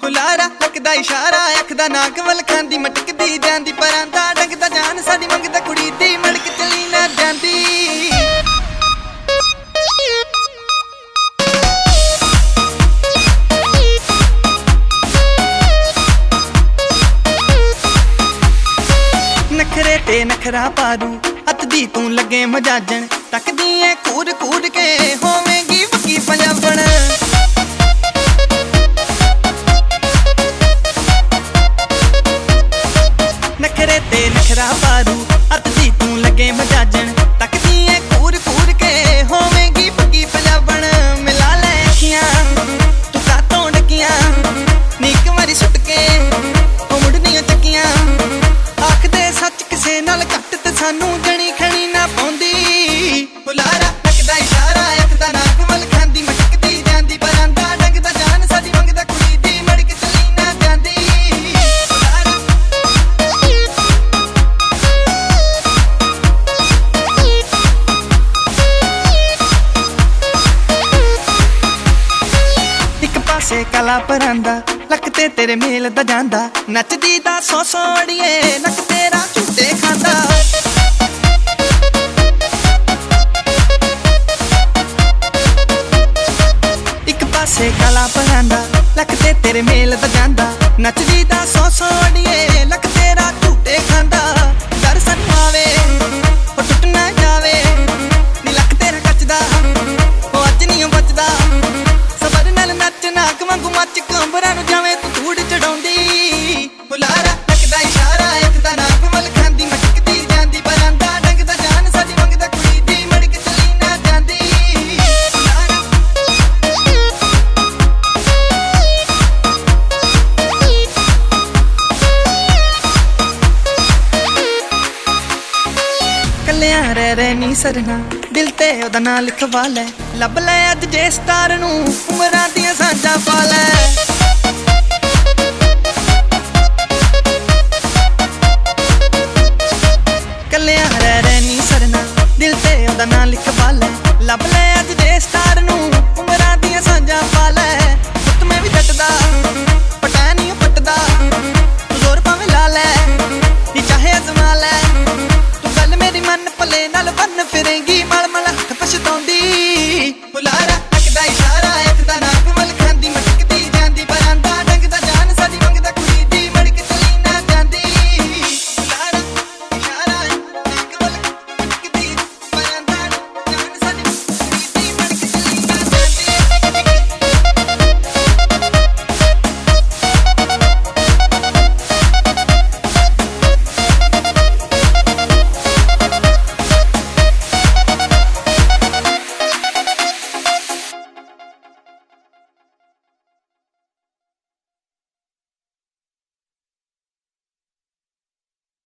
ਹੁਲਾਰਾ ਲੱਗਦਾ ਇਸ਼ਾਰਾ ਅੱਖ ਦਾ ਨਾਕ ਵੱਲ ਖਾਂਦੀ ਮਟਕਦੀ ਜਾਂਦੀ ਪਰਾਂਦਾ ਡੰਗਦਾ ਜਾਨ ਸਾਡੀ ਮੰਗਦਾ ਕੁੜੀ ਦੀ ਮੜਕ ਚਲੀ ਨਾ ਜਾਂਦੀ। नखरे ते नखरा पारू हथ दी तू लगे मजाजन तकदी है कूद कूद के होवेगी वकी पंजाबन। नखरे ते नखरा पारू हथ दी तू लगे मजाजन तकदी है कूद कूद के होवेगी वकी पंजाबन। मिला ले अखियां तू कातों डकियां नीक मारी सुट के ओ मुड़नियां चकियां आखदे सच किसे नाल घट ते सानू जणी खणी ना पाउंदी। हुलारा लगदा इशारा अख दा नाक वल खांदी मटकदी जांदी परांदा डंगदा जान साडी मंगदा कुड़ी दी मड़क चली ना जांदी। एक पासे काला परांदा लक ते तेरे मेल दा जांदा नचदी दा सौ सौ अड़िए नक तेरा झूटे खांदा। एक पासे काला परांदा लक ते तेरे मेल दा जांदा नचदी दा सौ सौ अड़िए लक तेरा झूटे खांदा। डर सानू आवे ओ टुट ना जावे नी लक तेरा कचदा ओ अज नहीं बचदा सबर नाल नच नाक वांगू मच कंबरां नू जावे तू धूड़ चढ़ाउंदी। हुलारा लगदा इशारा अख दा नाक वल खांदी मटकदी जांदी परांदा डंगदा जान साडी मंगदा कुड़ी दी मड़क चली ना जांदी। कलियां रह नी सरना दिल ते ओदा नां लिखवा लै लब लै अज जे स्टार नू उमरां दियां सांझां पा लै।